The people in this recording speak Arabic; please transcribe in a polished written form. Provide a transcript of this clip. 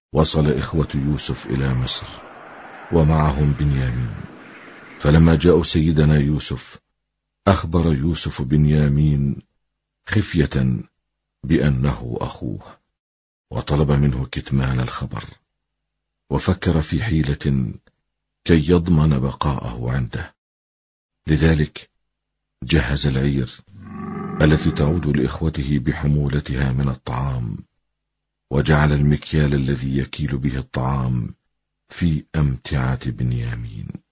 وصل إخوة يوسف إلى مصر ومعهم بنيامين، فلما جاءوا سيدنا يوسف أخبر يوسف بنيامين خفية بأنه أخوه، وطلب منه كتمان الخبر، وفكر في حيلة كي يضمن بقاءه عنده. لذلك جهز العير التي تعود لإخوته بحمولتها من الطعام، وجعل المكيال الذي يكيل به الطعام في أمتعة بنيامين.